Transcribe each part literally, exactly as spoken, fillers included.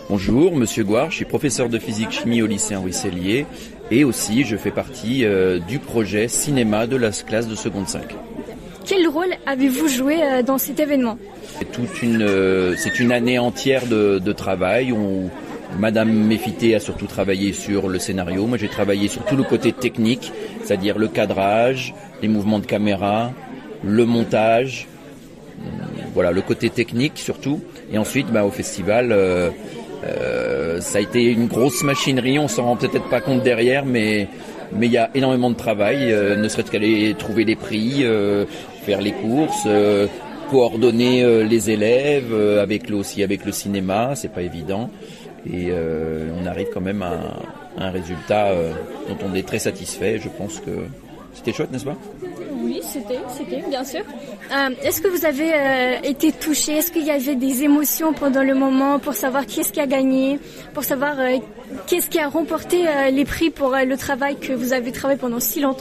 Bonjour, Monsieur Gouard, je suis professeur de physique-chimie au lycée Henri Sellier et aussi je fais partie euh, du projet cinéma de la classe de seconde cinq. Quel rôle avez-vous joué euh, dans cet événement ? C'est toute une, euh, c'est une année entière de, de travail où Madame Méfité a surtout travaillé sur le scénario. Moi j'ai travaillé sur tout le côté technique, c'est-à-dire le cadrage, les mouvements de caméra, le montage, euh, voilà, le côté technique surtout. Et ensuite bah, au festival... Euh, Euh, ça a été une grosse machinerie, on s'en rend peut-être pas compte derrière, mais mais il y a énormément de travail, euh, ne serait-ce qu'aller trouver les prix, euh, faire les courses, euh, coordonner euh, les élèves, euh, avec le, aussi avec le cinéma, c'est pas évident, et euh, on arrive quand même à, à un résultat euh, dont on est très satisfait. Je pense que c'était chouette, n'est-ce pas ? Oui, c'était, c'était, bien sûr. Euh, est-ce que vous avez euh, été touché ? Est-ce qu'il y avait des émotions pendant le moment pour savoir qui est-ce qui a gagné, pour savoir euh, qu'est-ce qui a remporté euh, les prix pour euh, le travail que vous avez travaillé pendant si longtemps ?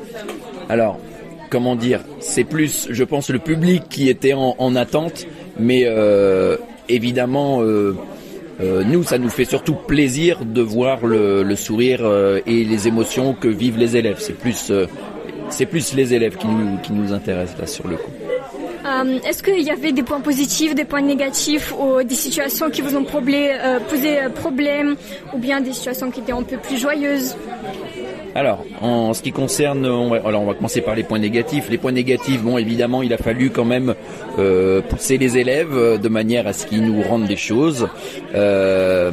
Alors, comment dire, c'est plus, je pense, le public qui était en, en attente, mais euh, évidemment, euh, euh, nous, ça nous fait surtout plaisir de voir le, le sourire euh, et les émotions que vivent les élèves. C'est plus... Euh, C'est plus les élèves qui nous, qui nous intéressent là sur le coup. Euh, est-ce qu'il y avait des points positifs, des points négatifs ou des situations qui vous ont problé, euh, posé problème ou bien des situations qui étaient un peu plus joyeuses ? Alors, en ce qui concerne, on va, alors on va commencer par les points négatifs. Les points négatifs, bon, évidemment, il a fallu quand même euh, pousser les élèves de manière à ce qu'ils nous rendent des choses. Euh,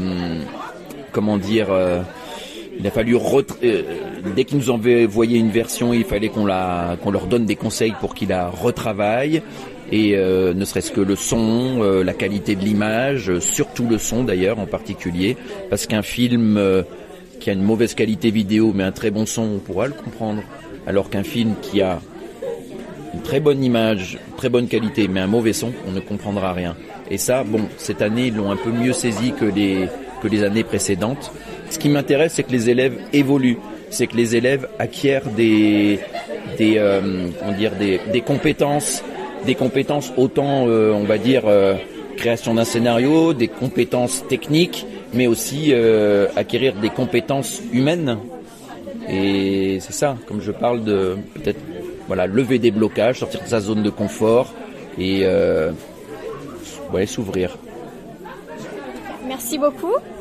comment dire euh, Il a fallu retra- euh, dès qu'ils nous envoyaient une version, il fallait qu'on la, qu'on leur donne des conseils pour qu'ils la retravaillent. Et euh, ne serait-ce que le son, euh, la qualité de l'image, euh, surtout le son d'ailleurs en particulier, parce qu'un film euh, qui a une mauvaise qualité vidéo mais un très bon son, on pourra le comprendre, alors qu'un film qui a une très bonne image, une très bonne qualité mais un mauvais son, on ne comprendra rien. Et ça, bon, cette année ils l'ont un peu mieux saisi que les que les années précédentes. Ce qui m'intéresse, c'est que les élèves évoluent, c'est que les élèves acquièrent des des euh, comment dire des des compétences, des compétences autant euh, on va dire euh, création d'un scénario, des compétences techniques, mais aussi euh, acquérir des compétences humaines. Et c'est ça, comme je parle de peut-être voilà lever des blocages, sortir de sa zone de confort et euh, ouais, s'ouvrir. Merci beaucoup.